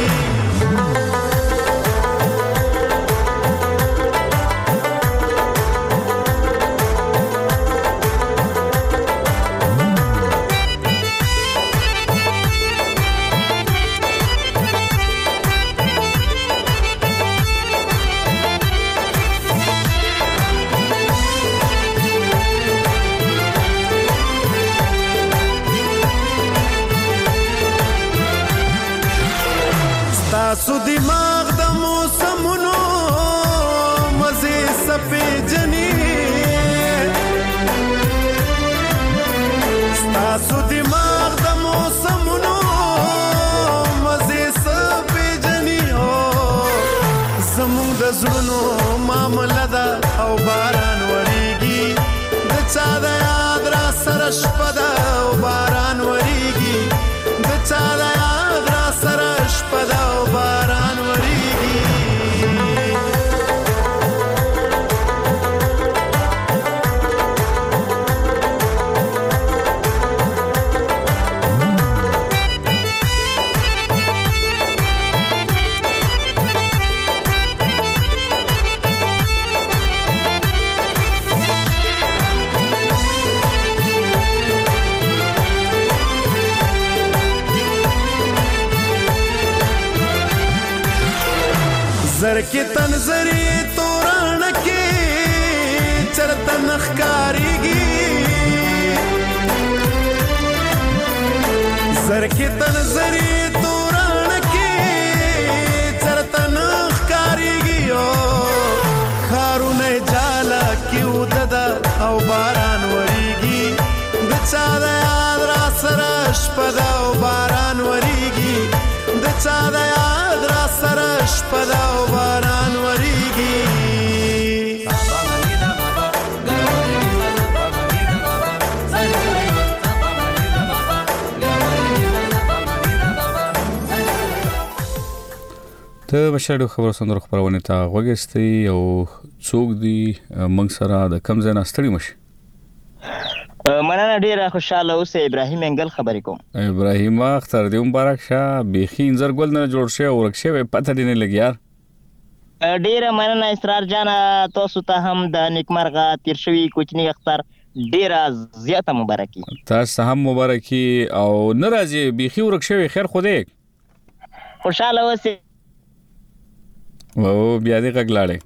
تاسو دماغ د موسمونو مزه سپې جنې تاسو دماغ د موسمونو مزه سپې جنې هو زموږ د زړونو معاملې ده او باران وریږي د چا د یاد را سره شپه ده او باران وریږي د چا د یاد زر کې تنظری توران کې چرته نخکاریږي زر کې تنظری توران کې چرته نخکاریږي او خارونه جالا کې وددا او باران وریږي د چا د یاد را سره شپه ده او باران وریږي د چا د یاد را سره شپه ده او باران وریږي ته بشاړو خبرو سندرو خبرونه ته وګستې او څوک دی موږ سره د کم ځای نه ستړي مشي مننه ډیره خوشاله اوسه ابراهیم انګل خبرې کوم. ابراهیم اختر دې مبارک شه بيخي انځر ګل نه جوړ شه او رکشه پته دې نه لګي یار. ډیره مننه اسرار جان تاسو ته هم د نیکمرغه تیر شوی کوچنی اختر ډیره زیاته مبارکي. تاسو هم مبارکي او ناراضي بيخي ورکشه خیر خوده خوشاله اوسه. او بیا دې غږلاړې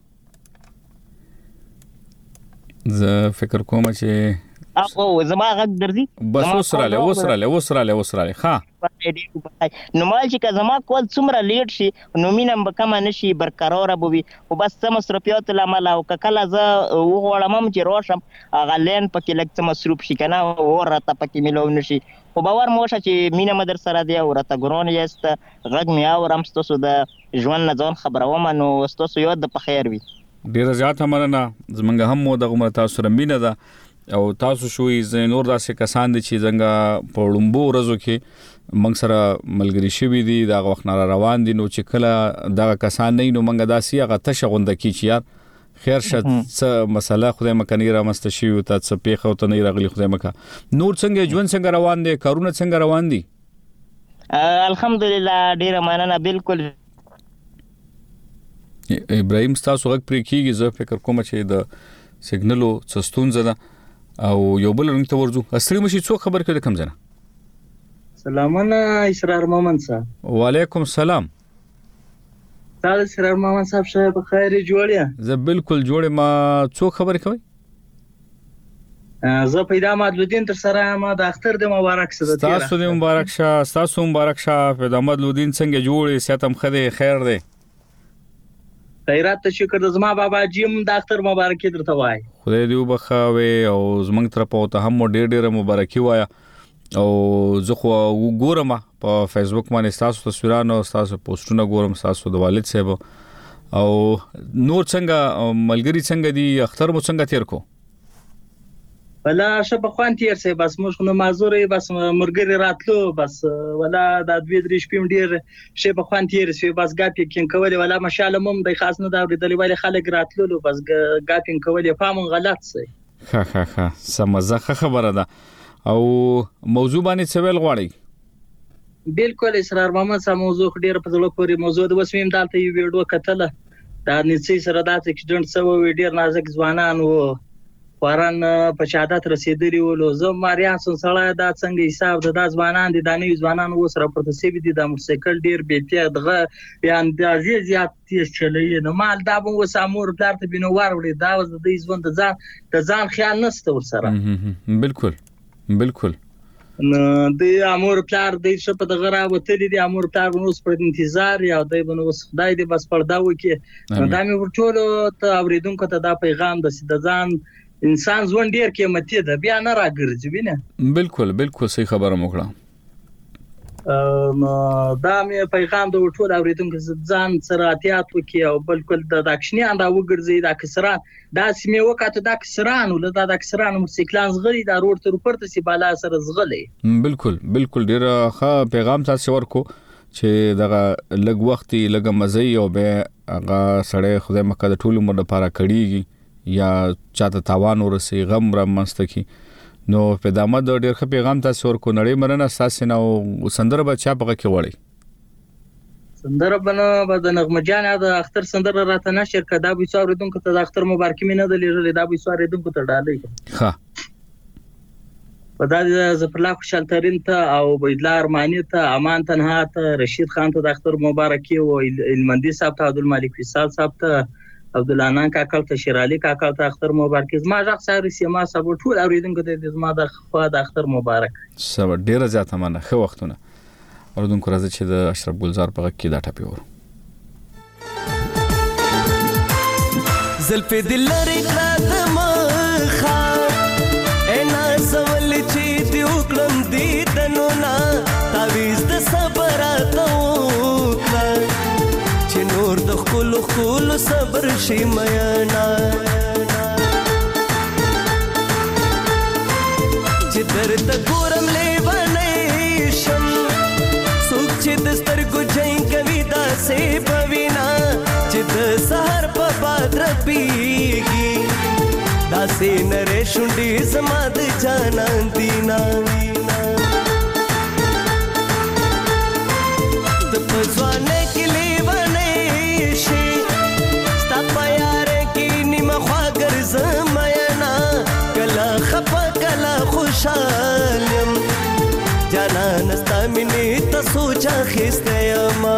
زه فکر کوم چې او زما غږ درځي بس وسراله وسراله وسراله وسراله ها نو مال چې زما کول څومره لیټ شي نو مینم به کم نشي برقرار بوي او بس سم مصرفيات العمل او کله ز وغوړم چې روشم هغه لین پکې لکه مصروف شي کنه او راته پکې ملو نشي او باور موشه چې مینه مدر سره دی او راته ګرون یست غږ میا او رمستو د ژوند نه ځون خبرو منو واستو یو د پخیر وي ډیر زیات همرنه زمونږ هم د عمر تاسو سره مینه ده او تاسو شوي ز نور داسې کسان دي چې څنګه په لومبو ورځو کې موږ سره ملګری شوي دي دا وخت نه روان دي نو چې کله دا کسان نه نو موږ داسې هغه تشه غونډه کی چې یار خیر شت څه مسله خدای مکنی را مستشي او ته څه پیښه او ته نه راغلی خدای مکه نور څنګه ژوند څنګه روان دي کارونه څنګه روان دي الحمدلله ډیر مننه بالکل. ابراهیم تاسو غږ پرې کیږي زه فکر کوم چې د سیګنالو څستون زده او یو بل رنګ ته ورځو استری مشي څو خبر کړه کم زنه. سلامونه اسرار مومن صاحب. وعلیکم السلام. تاسو اسرار مومن صاحب شه په خیر جوړیا؟ زه بالکل جوړ ما څو خبر کوي؟ زه پیدا مدلودین تر سره ما د اختر د مبارک سره تاسو د مبارک شه تاسو مبارک شه پیدا مدلودین څنګه جوړې ساتم خدای خیر دی. خیرات ته شکر د زما بابا جیم د اختر مبارکي درته وای. خدای دې وبخاوي او زمنګ تر په ته هم ډېر ډېر مبارکي وایا او زه خو ګورم په فیسبوک باندې تاسو تصویرانو تاسو پوسټونه ګورم تاسو د والد صاحب او نور څنګه ملګری څنګه دي اختر مو څنګه تیر کو؟ ولا شپه خوان تیر سي بس موږ نو مازوري بس مرګري راتلو بس ولا د دوی درې شپې ډیر شپه خوان تیر سي بس ګاپي کین کولې ولا مشاله مم د خاص نه دا ورېدلې ولی خلک راتلو بس ګاپین کولې فهم غلط سي. ها ها ها سمزه خبره ده او موضوع باندې څه ویل غواړي؟ بالکل اسرار محمد صاحب موضوع ډیر په ځلو پورې موضوع د وسویم دالته یو ویډیو کتله دا نڅي سره دا اکسیډنټ سوي ډیر نازک ځوانان وو فاران په شهادت رسیدلی ولو زه ماریا سنسړه دا څنګه حساب د ځوانان دي د نوې ځوانان و سره پرتسبي دي د موټرسایکل ډیر بیتیا دغه بیان د ازي زیات تیز چلی نو مال دا به وسامور پلارته بینو وروړي دا د دې ژوند د ځان د ځان خیال نشته ور سره بالکل بالکل نو د امور پلار د شپ د غرا وتلی دي امور پلار نو پر انتظار یا د بنو خدای دې بس پردا وکي دا مې ورټولو ته اوریدونکو ته دا پیغام د سید ځان انسان ژوند ډیر قیمتي ده بیا نه راګرځي وینه. بالکل بالکل صحیح خبره موکړه. نو دا مې پیغام د ټول اوریدونکو ځان سره اتیات وکي او بالکل د اکشنیان دا وګرځي د کسران دا سیمه وکاته د کسران ول د کسران موسیقلان زغلی دا روړ تر پرته سی بالا سره زغلی. بالکل بالکل ډیر ښه پیغام تاسو ورکو چې دغه لګ وختي لګ مزي او به هغه سړی خدای مکه د ټول عمر لپاره کړيږي یا چاته تاوان ورسي غم را مستکی نو په دامه د ډیر ښه پیغام تاسو ورکو نړۍ مرنه اساس نه او سندره بچا پغه کې وړي سندره بنه د نغمه جان د اختر سندره راته نشر کدا به څوردونکو ته د اختر مبارکي مینه د لیرل دا به څوردونکو ته ډالې ها په دا ظفر الله خوشحال ترین ته او عبیدالله ارماني ته امان تنها ته رشید خان ته د اختر مبارکي او المندي صاحب ته عبدالمالک فیصل صاحب ته عبدالعنان کاکل ته شیرعلي کاکل ته اختر مبارک. زما ځخ ساري سیما صاحب ټول اوریدونکو ته زما د خوا د اختر مبارک. سبا ډیره زیاته مننه. خو وختونه اوریدونکو راځي چې د اشرف ګلزار په کې دا ټاپي ور زلفې دلری کړه مخا انا سوال چې دی وکړم دی دنونا تعویز د صبر اتو چې نور د خپل خپل صبر شي میانا چې درته ګورم لیوانې شم څوک چې د سترګو جنګ کوي داسې بوینا چې د سحر په باد رپیږي داسې نرې شونډې زما د جانان دینا د پځوانه زماینا کلا خپا کلا خوشالم جانا نستا منی تا سوچا خسته یما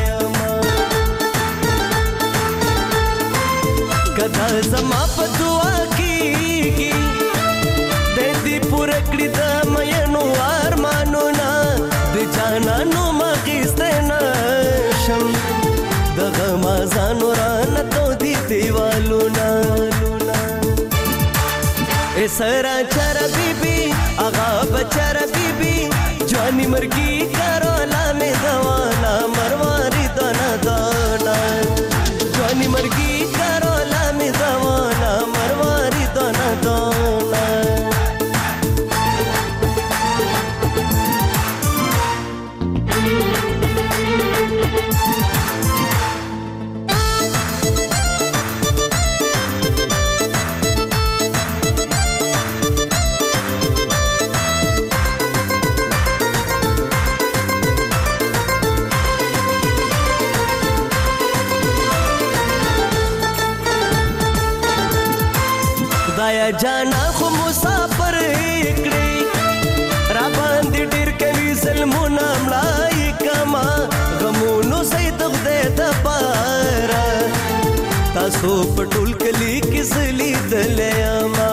کدا زما په دعا کیږي د دې پوره کړی د مینو ارمانو نا د جانا نو مخسته نشم د غمازانو رانه تو دی دیوالو نا سرا چرا بیبی آغا بچرا بیبی جوانی مرگی کرولا میں دوانا مرواری دانا دانا جوانی مرگی کرولا میں دوانا مرواری دانا دانا جانا خو مسافر کړي را باندې ډېر کوي ظلمونه مړای کما غمونو سید خدای ته پاره تاسو په ټول کلی کې زلی دلې ما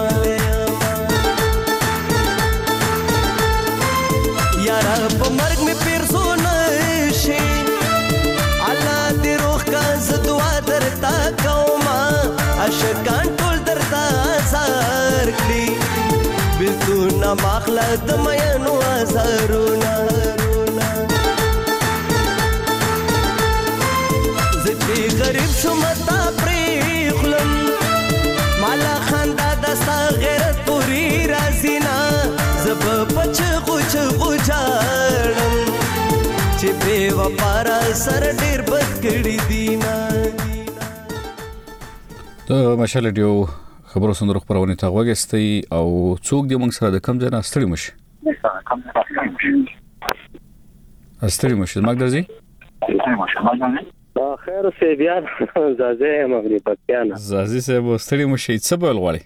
یارا په مرګ می پیرزو نشي الله دې روح کا ز دعا درتا کوما اشکان ټول درتا زار کړی بلتونه ماخله د مینو ازارونه زه چې غریب شوم تا پرې خلم مالا خندا دستا غیرت پوری رازینا زب پچ غوچ غوچاړم چې بے وپارا سر ډیر بد کړی دینا ته ماشاء ډیو خبرو سندرو خبرونه تا وګستي او څوک دې موږ سره د کم ځای نه ستړي مشي ستړي مشي مګ درځي خیر سه بیا زازه مغرب پکانه زازي سه بو ستړي مشي څه بول غواړي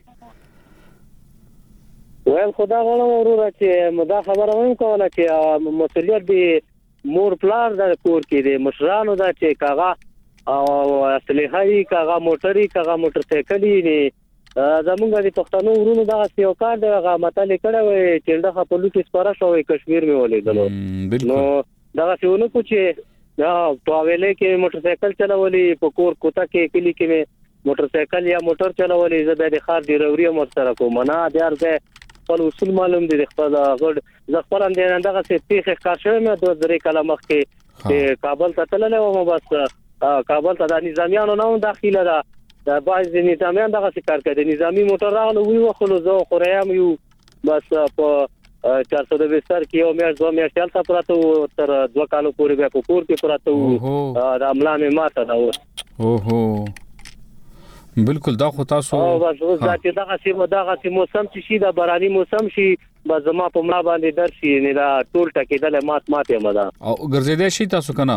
ویل خدا غواړم وروره چې مدا خبره ویم کوله چې مسؤلیت دی مور پلار د کور کې دی مشرانو دا چې کاغه او اصلي کاغه موټري کاغه موټر سایکلي نه زمونږ د پښتنو ورونو دا یو کار دی هغه متل کړه وي چې د خپلو کې سپاره شوی کشمیر می ولیدلو نو دا څونه کو چې دا په ویلې کې موټر سایکل چلولې په کور کوټه کې کلی کې موټر سایکل یا موټر چلولې زه د خار دی روري مر سره کوم نه دیار ده خپل اصول معلوم دي خپل غړ ز خپل اندې دغه څه پیخ ښکار شوی مې دوه درې کاله مخکې چې کابل ته تللی وم بس کابل ته د نظامیانو نه داخله ده د باز نظامیان دغه څه کار کوي نظامی موټر راغلو وی وخلو زه خوريام یو بس په چار سو بیستر کې یو میاشت دوه میاشتې تل پراته تر دوه کالو پورې به په کور کې پراته د عملا مې ماته دا و اوه بالکل دا خو تاسو او بس دا چې دغه سیمه دغه سیمه موسم چې شي د باراني موسم شي بس زما په مړه باندې درشي نه دا ټول ټکیدل مات ماته مده او ګرځیدې شي تاسو کنه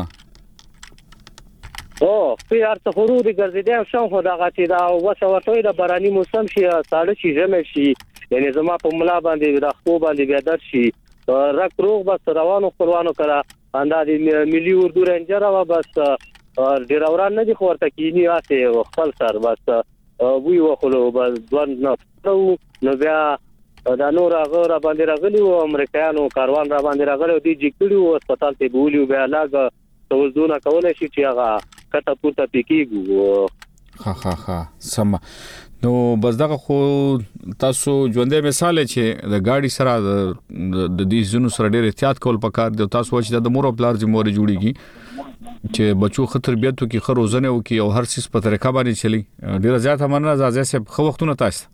او په ارته خورو دي ګرځیدې شم خو دغه چې دا وسه ورته د باراني موسم شي ساړه شي زمه شي یعنی زما په ملا باندې د خو باندې بیا درشي رک روغ بس روانو قربانو کړه اندازې ملي اردو رنجر او بس ډیر اوران نه دي خورته کینی واسه خپل سر بس وی وخلو بس ځوان نه نو بیا دا نور هغه باندې راغلی او امریکایانو کاروان را باندې راغلی دی جګړو او هسپتال ته بولیو بیا لاګ توزونه کولای شي چې هغه کته پورته پکېږي ها ها ها سم نو بس دغه خو تاسو ژوندې مثال چې د گاډي سره د دې زونو سره ډېر احتیاط کول پکار دی تاسو چې د مور او پلار ذمہ جوړیږي چې بچو خطر بیت کی خروزنه او کی او هر څه په طریقه باندې چلی ډېر زیات مننه زازه سه خو وختونه تاسو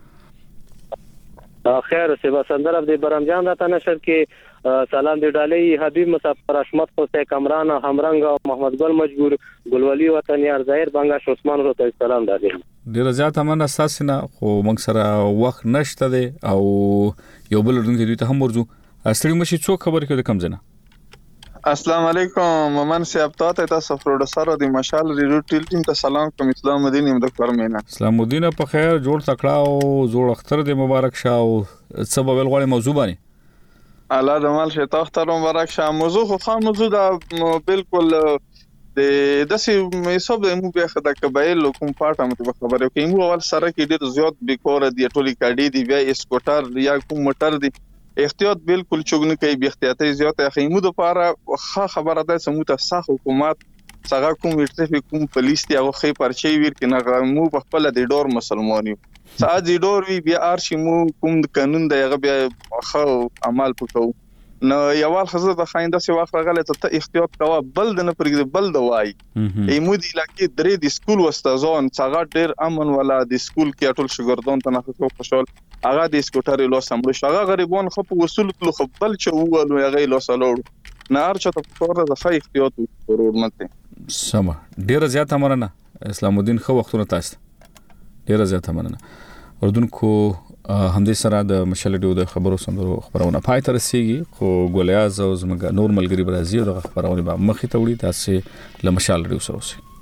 خیر سه بسندر عبد برام جان راته نشر کې سلام دی ډالۍ حبیب مسافر اشمت حسین کمران همرنګ محمد ګل مجبور ګلولي وطن یار ظاهر بنگاش عثمان ورته سلام ډالۍ ډیر زیات امانه اساسنه خو موږ سره وخت نشته دی او یو بل ورته دوی ته هم ورځو اصلي مشي څو خبر کې د کم زنه السلام علیکم ممن صاحب ته تاسو پروډوسر او د مشال ریډیو ټیل ټیم ته سلام کوم اسلام الدین یم د فرمینا اسلام الدین په خیر جوړ تکړه او جوړ اختر د مبارک شاو سبب ولغړی موضوع باندې الله د مال شه تختر مبارک شه موضوع خو خام موضوع دا بالکل د داسې حساب د مو بیا خدای قبایل کوم پاټه مت خبره کوي مو اول سره کې ډیر زیات بیکور دی ټولي کاډي دی بیا اسکوټر یا کوم موټر دی احتیاط بالکل چوغنه کوي به احتیاطي زیات خیمو د پاره خه خبره ده سمو ته صح حکومت څنګه کوم ټریفیک کوم پولیس تی هغه خې پرچی ویر کنه مو په خپل د ډور مسلمانیو ساج ډور وی بیا ارشي مو کوم د قانون دغه بیا خو عمل پکو نو یوال خزه د خاینده سی واخ راغله ته احتیاط کوا بل د نه پرګ بل د وای ایمو دی لکه درې د سکول واستازون څنګه ډیر امن ولا د سکول کې ټول شګردون ته نه خو خوشال هغه د سکوټر له سمړ شغه غریبون خو په وصول تل خپل چې وولو هغه له سلوړ نار چې ته په ورته د خای احتیاط ضرور مته سم ډیر زیات امرنه اسلام الدین خو وختونه تاسو ډیر زیات امرنه اردوونکو همدې سره د مشلډو د خبرو سندرو خبرونه پای ته رسیږي خو ګولیاز او زمګه نور ملګری برازي د خبرونه به مخې ته وړي تاسو له مشلډو سره